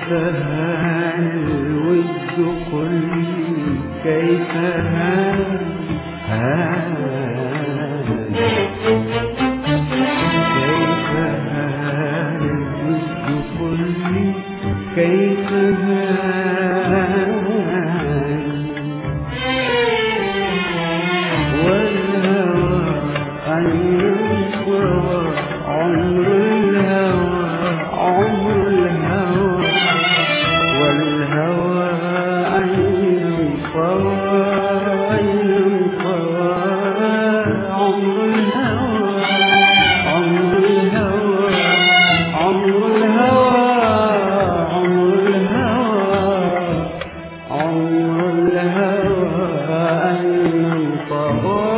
هان الود كلي كيف هان كيف هان الود كلي كيف هان والهوى أين الصوى عمر الهوى عمر الهوى والهوى أين الصوى أين الصوى عمر الهوى عمر الهوى عمر الهوى عمر الهوى عمر الهوى أين الصوى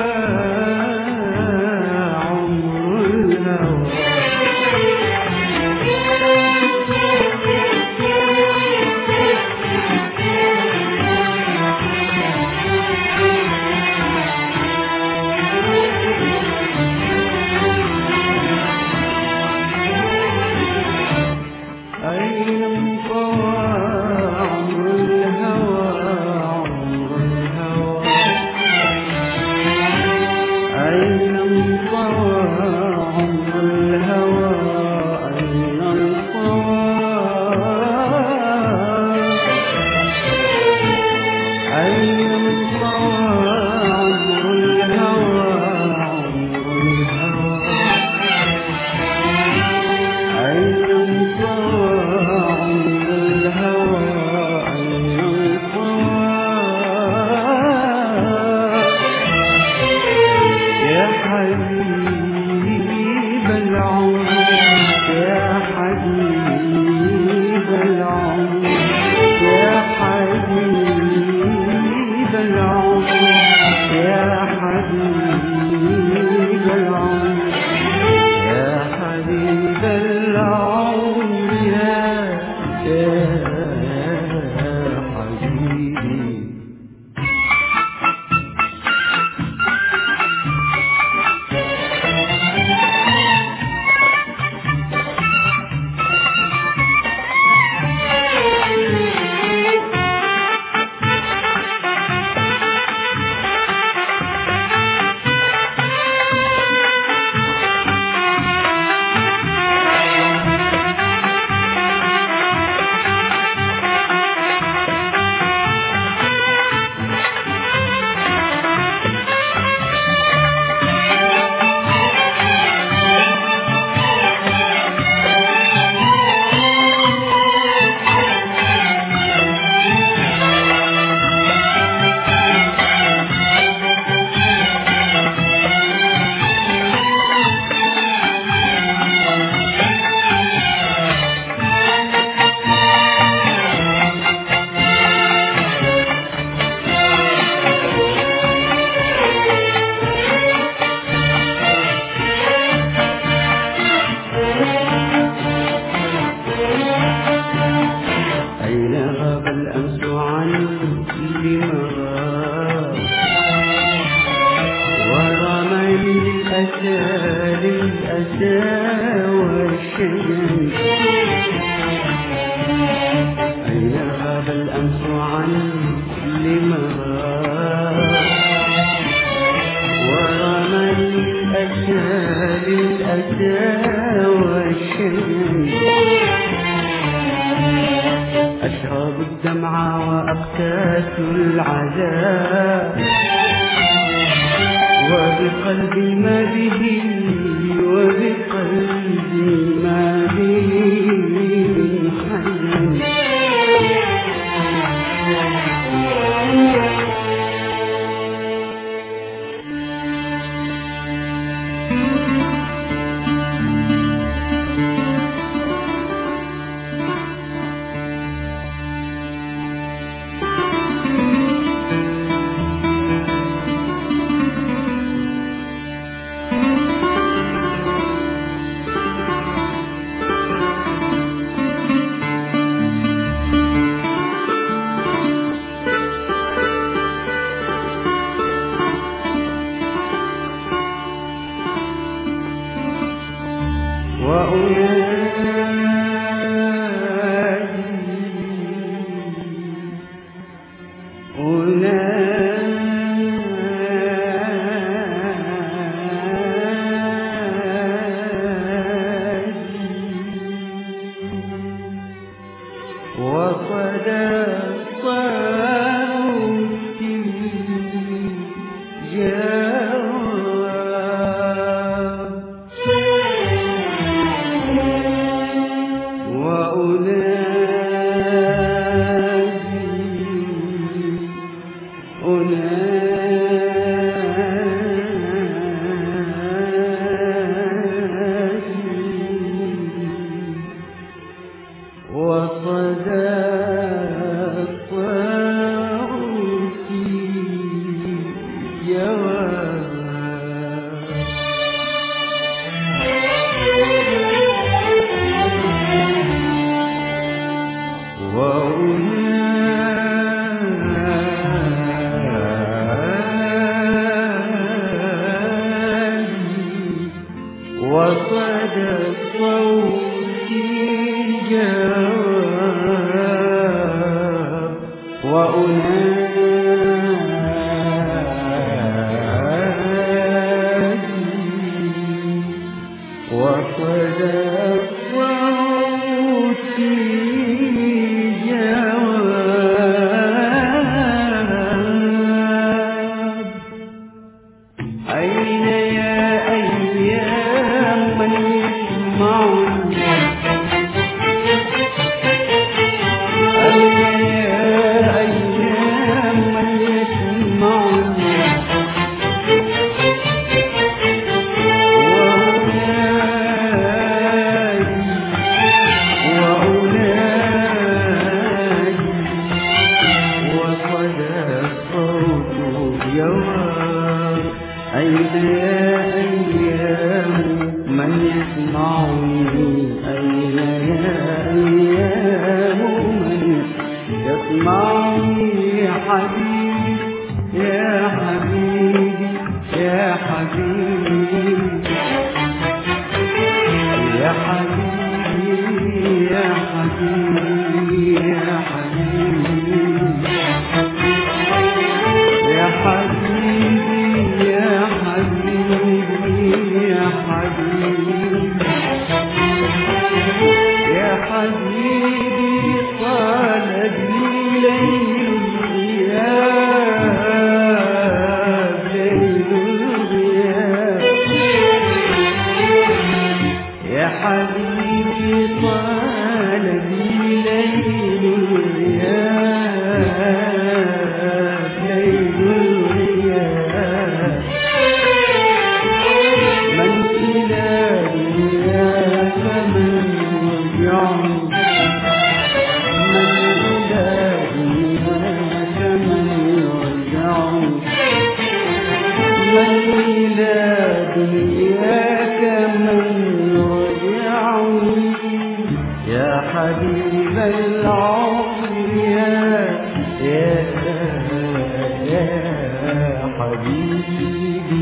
أشرب الدمع وأقتات العذاب وبقلبي ما به وبقلبي ما به من حزن وصدى صوتي جواب وصدى صوتي جواب وصدى صوتي جواب وأنادي وصدى صوتي جواب أين يا أيام من يسمعني أين يا أيام من يسمعني وصدى الصوت جواب أين يا أيام من يسمعني أين يا أيام من يسمعني يا حبيبي يا حبيبي يا حبيبي يا حبيبي يا حبيبي يا حبيبي يا حبيبي يا حبيبي يا حبيبي يا حبيبي طال بي ليل الغياب ليل الغياب يا حبيبي طال بي ليل الغياب ليل الغياب من إلى دنياك من رجعني من إلى دنياك من رجعني من إلى دنياك من رجعني يا حبيب العمر يا حبيبي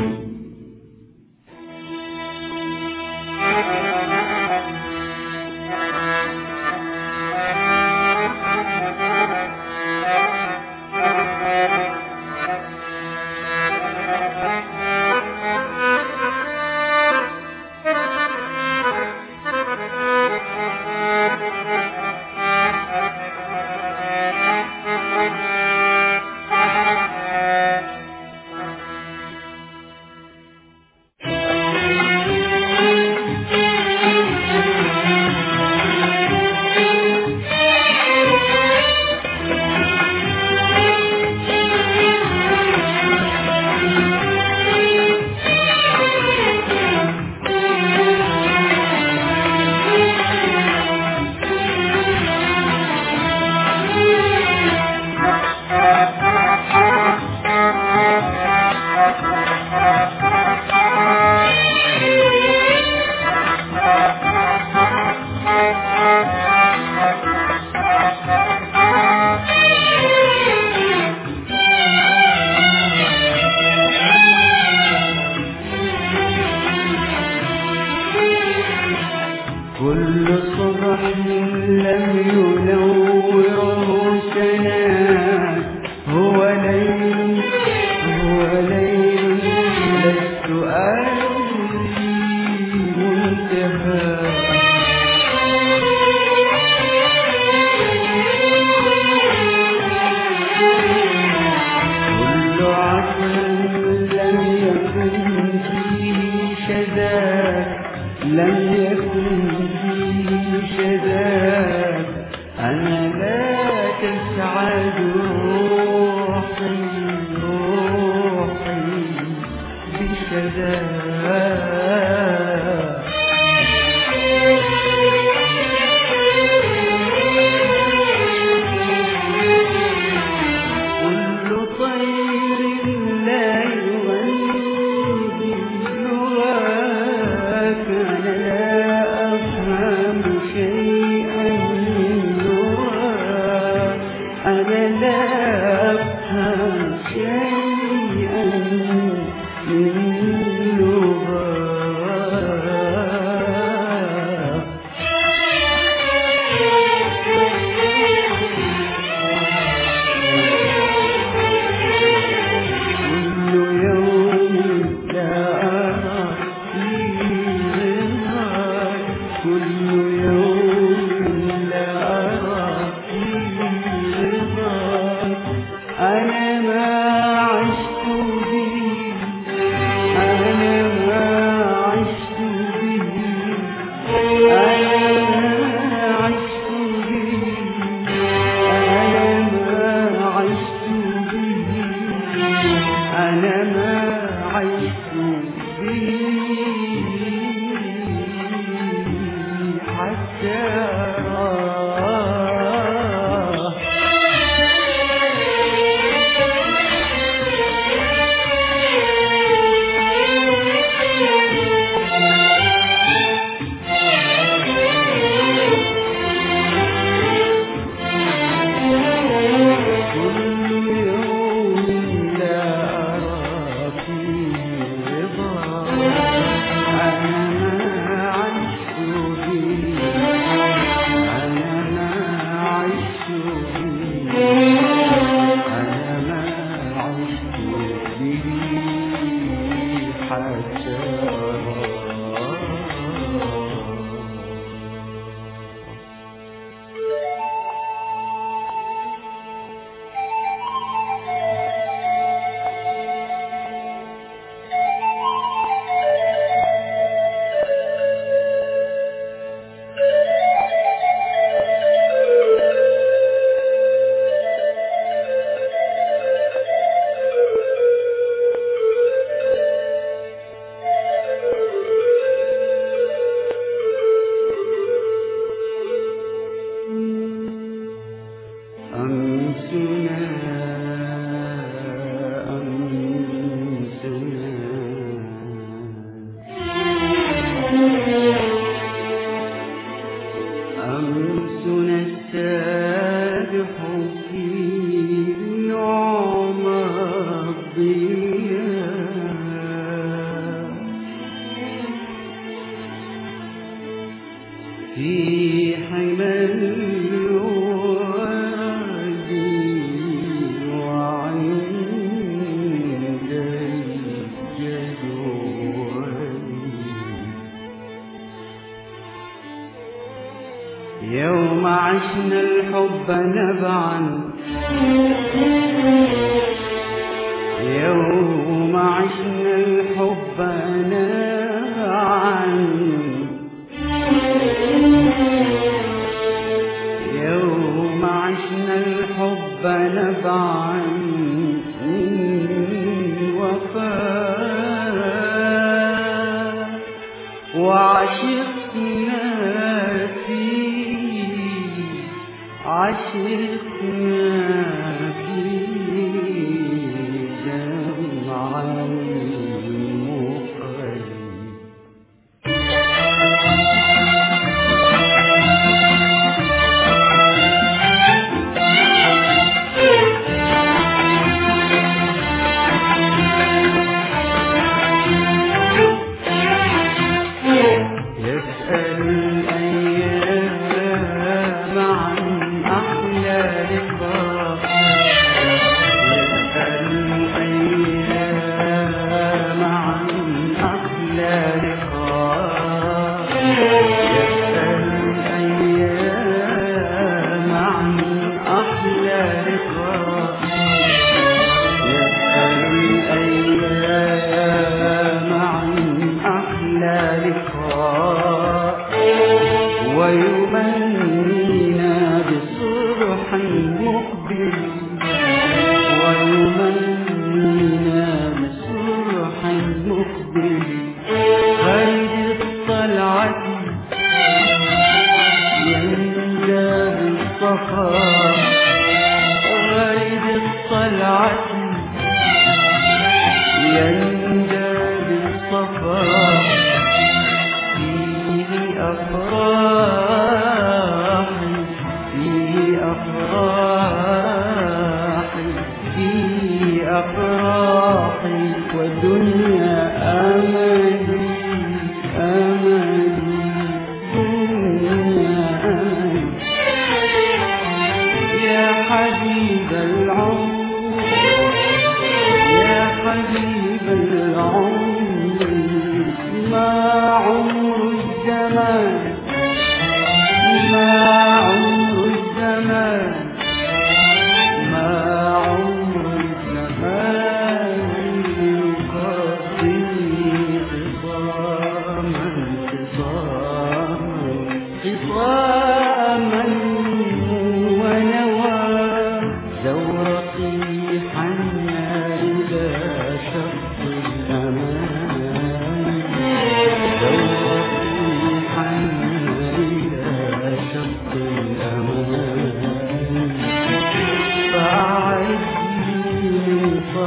كل صبح لم ينوره سناه هو ليل لست أدري منتهى شيئا أنا لا أفهم شيئا من لغة كل يوم لا أرى فيه رضاك كل يوم لا أرى فيه رضاك أنا ما عشت به أنا ما عشت به أنا ما عشت به أنا ما عشت به أنا ما عشت به حتى أراه كل يوم لا أرى فيه رضاك أنا ما عشت به أنا ما عشت به أنا ما عشت به حتى أراه أمسنا السابح في نعم الضياء في حمى الورد وعند الجدول يوم عشنا الحب نبعا يوم عشنا الحب نبعا يوم عشنا الحب نبعا وفاء وعشقنا فيه عشقنا فيه جمع المقيم يسأل الأيام عن أحلى لقاء يسأل الأيام عن أحلى لقاء يسأل الأيام عن أحلى لقاء يسأل الأيام عن أحلى لقاء ويمنينا بصرح مقبل ويمنينا بصرح مقبل خير الطلعة يندى بالصفا خير الطلعة يندى بالصفا فيه أفراح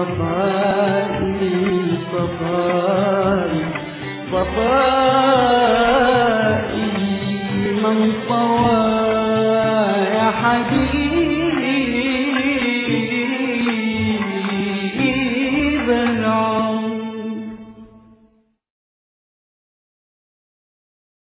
صفائي صفائي صفائي من طوى يا حبيبي